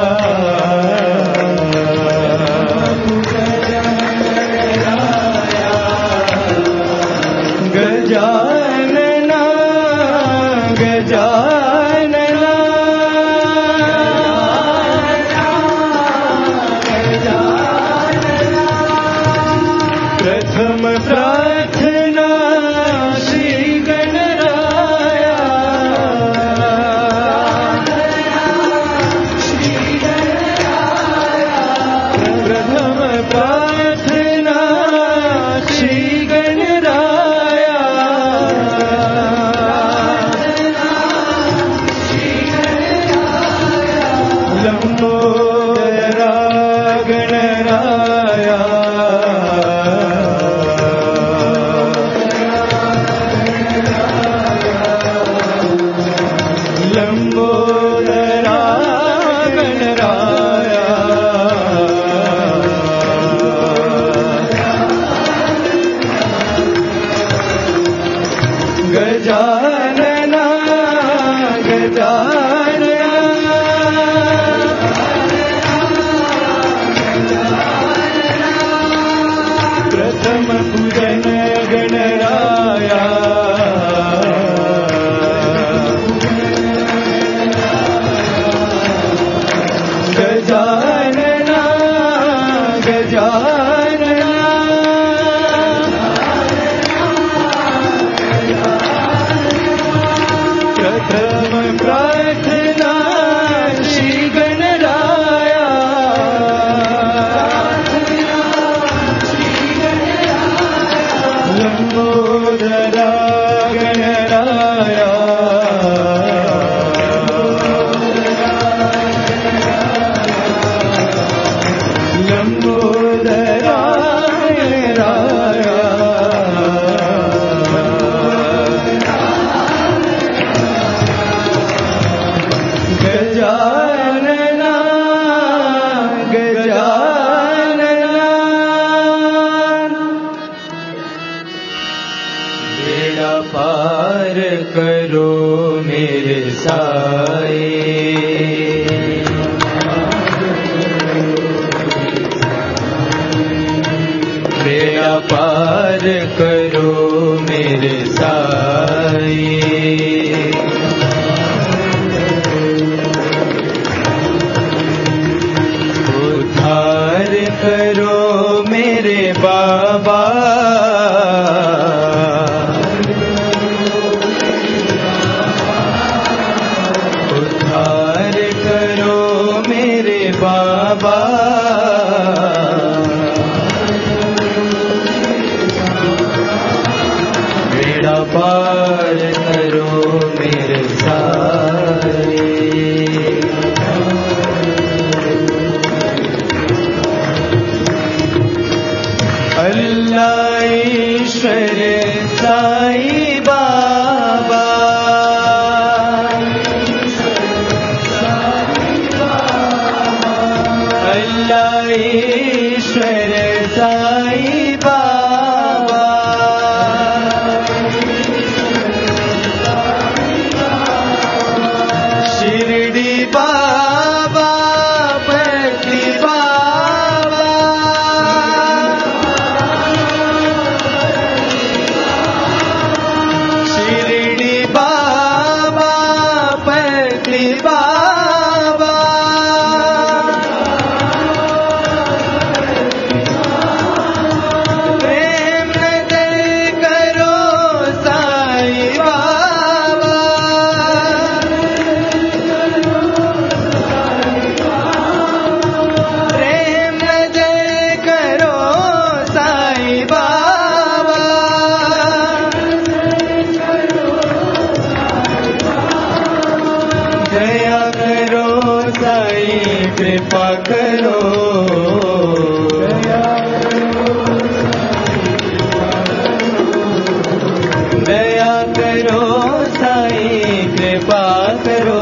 गजानना गजानना प्रथम प्रार्थना श्री गणराया प्रथम प्रार्थना श्री गणराया लंबोदरा गणराया लंबोदरा गणराया गजानना गजानना प्रथम पूजन गणराया गजानना गजानना प्रथम प्रार्थना श्री गणराया लंबोदरा गणराया लंबोदरा गणराया गजानना गजानना बेड़ा पार करो मेरे साए बेड़ा पार करो मेरे साए उद्धार करो मेरे बाबा उद्धार करो मेरे बाबा बेड़ा पार करो मेरे सारे अल्लाह ईश्वर साईं बाबा अल्लाह ईश्वर साईं बाबा करो दया करो साईं कृपा करो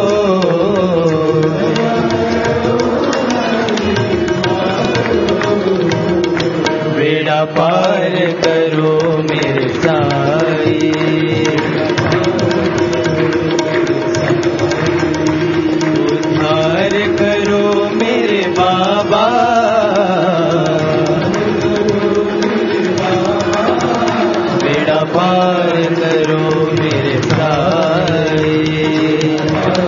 बेड़ा पार करो मेरे साईं उद्धार करो मेरे बाबा बेड़ा पार करो मेरे साईं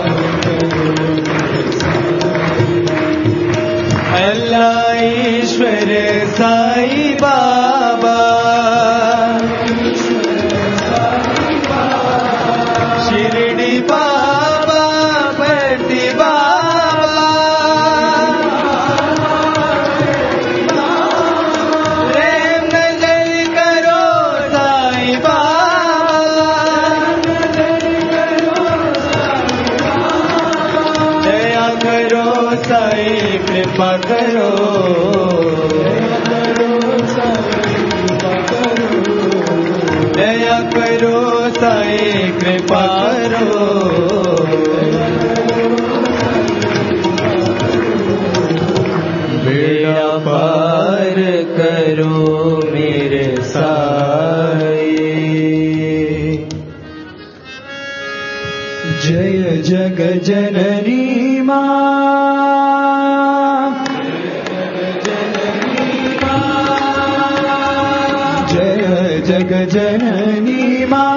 अल्लाह ईश्वर साईं बाबा शिरडी बाबा भक्ति बाबा प्रेम नजर करो साईं बाबा दया करो साईं कृपा करो दया करो साईं कृपा करो बेड़ा पार करो मेरे साईं जय जग जननी माँ जय जग जननी माँ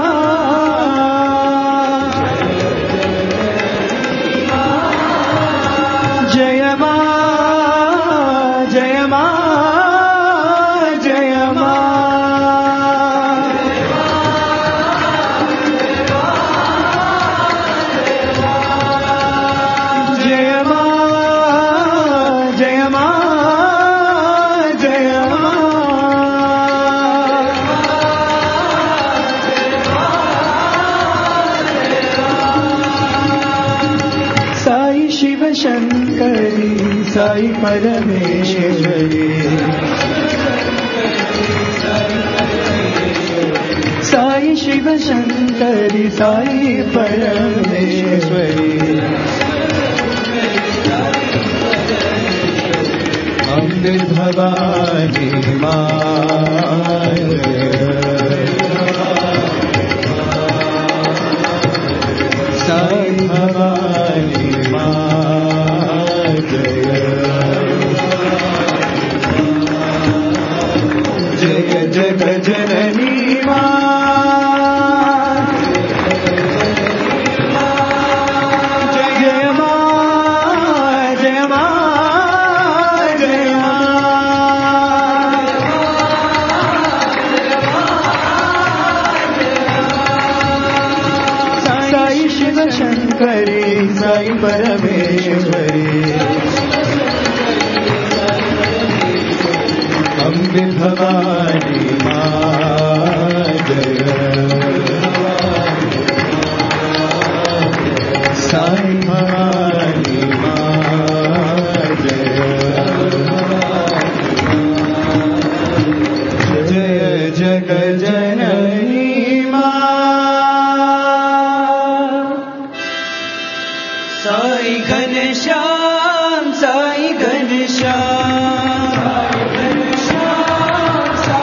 जय माँ जय माँ जय माँ जय माँ जय माँ जय माँ साई शिव शंकरी साई परमेश्वरी साई शिव शंकरी साई परमेश्वरी अम्बे भवानी माँ साई भवानी जय जग जननी माँ जय माँ जय माँ जय माँ साई शिव शंकरी साई परमेश्वरी अम्बे भवानी माँ जय साई भवानी माँ जय जय जग जननी माँ साई घनश्याम साई घनश्याम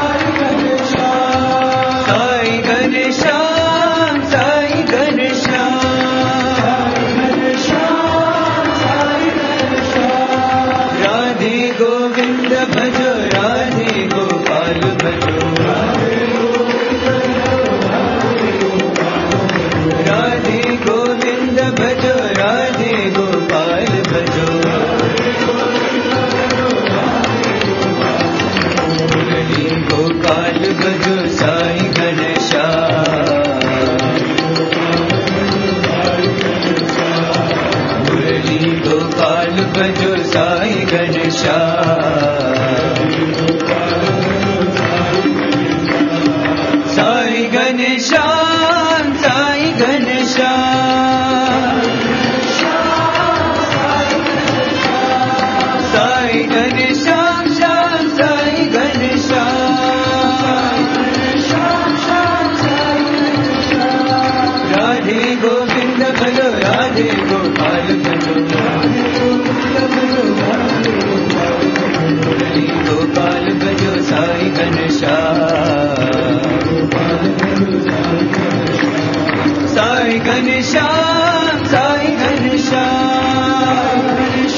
साई घनश्याम साई घनश्याम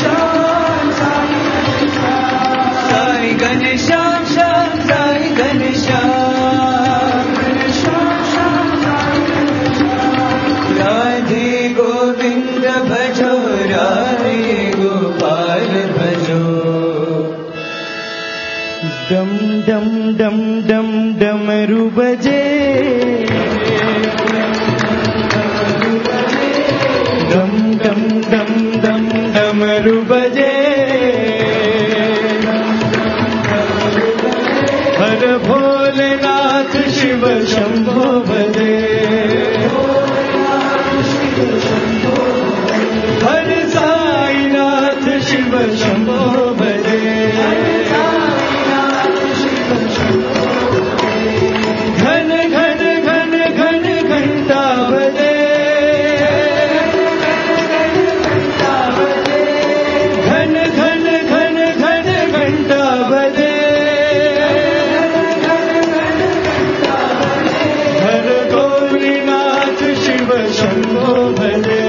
साई घनश्याम श्याम साई घनश्याम राधे गोविंद भजो राधे गोपाल भजो डम डम डम डम डमरू बजे डम डम डम डम डमरू बजे हर भोलेनाथ शिव शंभो भजे हर साईनाथ शिव शंभो भजे घन घन घन घन घंटा बजे घन घन घन घन घंटा बजे हर गौरीनाथ शिव शंभो भजे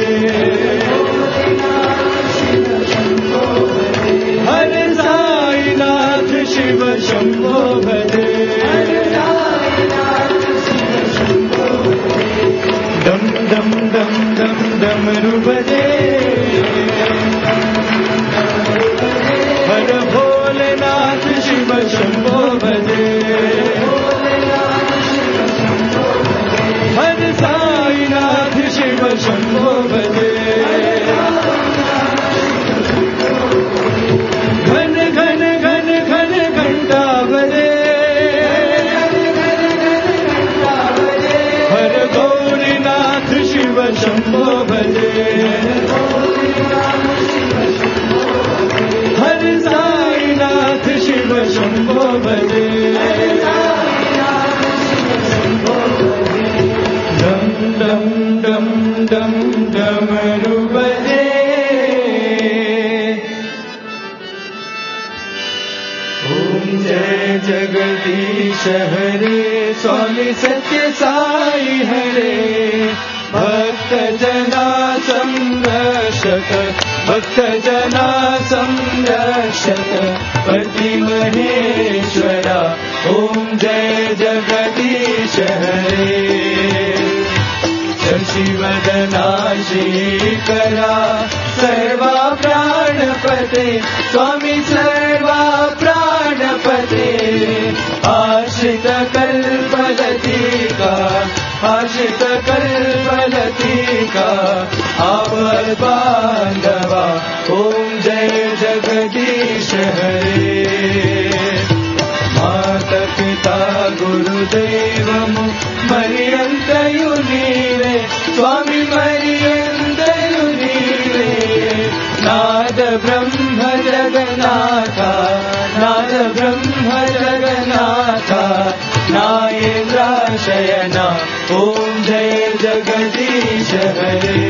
हर साईनाथ शिव शंभो भजे डम डम डम डम डमरू बजे हर भोलेनाथ शिव शंभो भजे हर साईनाथ शिव शंभो भजे घन घन घन घन घंटा बजे हर गौरीनाथ शिव शंभो भजे हर साईनाथ शिव शंभो भजे डम डम डम डम डमरू बजे ओम जय जगदीश हरे स्वामी सत्य साई हरे भक्त जना संरक्षक भक्त जना संरक्षक पति महेश्वरा ओम जय जगदीश हरे शशिवदना श्रीकरा सर्वा प्राणपते स्वामी सर्वा प्राणपते आश्रित कल्पलतिका आश्रित कल्पलतिका आपद बांधवा ओम जय जगदीश हरे माता पिता गुरुदेवमु मरियंतयु नीवे स्वामी मरियंतयु नीवे नाद ब्रह्म जगन्नाथा नाद ब्रह्म जगन्नाथा नागेन्द्राशयना ओम जय जगदीश हरे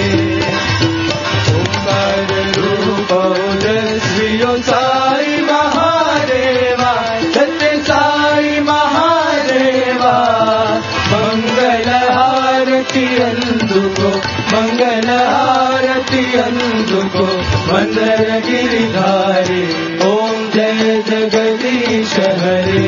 ओंकार रूप ओजस्वियो साई महादेवा सत्य साई महादेवा मंगल हारति अंदुको मंगल हारति अंदुको मंदर गिरिधारी ओम जय जगदीश हरे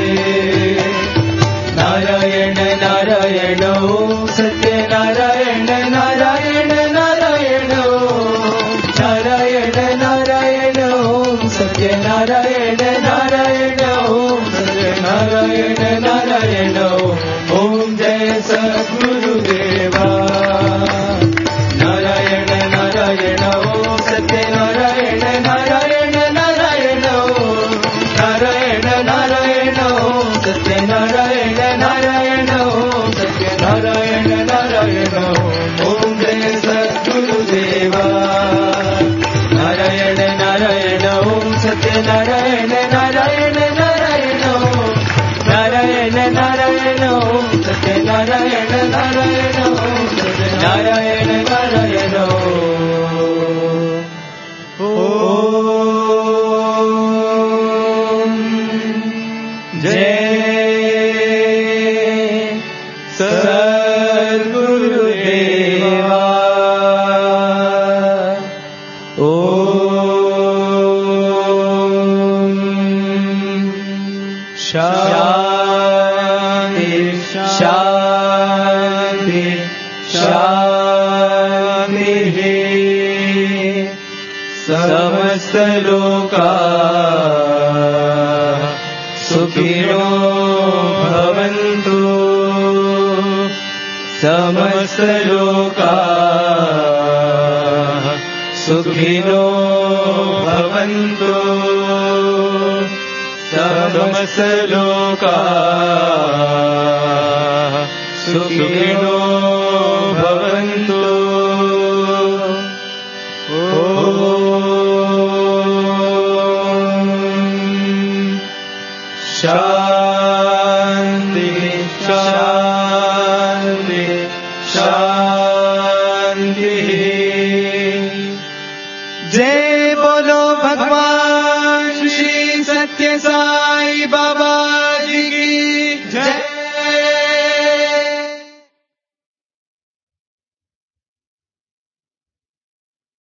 नारायण नारायण ओम सत्य नारायण नारायण नारायण नारायण नारायण ओम सत्य नारायण नारायण ओम सत्य नारायण नारायण ओम जय सद्गुरुदेवा नारायण नारायण ओम सत्य नारायण नारायण नारायण नारायण नारायण ओम सत्य नारायण नारायण ओम सत्य नारायण नारायण ओम जय सद्गुरुदेवा नारायण नारायण ओम सत्य नारायण नारायण नारायण नारायण नारायण ओम सत्य नारायण नारायण ओम सत्य नारायण नारायण ओम जय सद्गुरुदेवा शान्तिः समस्तलोकाः सुखिनो भवन्तु समस्तलोकाः सुखिनो भवन्तु समस्तलोकाः सुखिनो भवन्तु शान्ति शान्ति शान्तिः जय बोलो भगवान श्री सत्य साई बाबा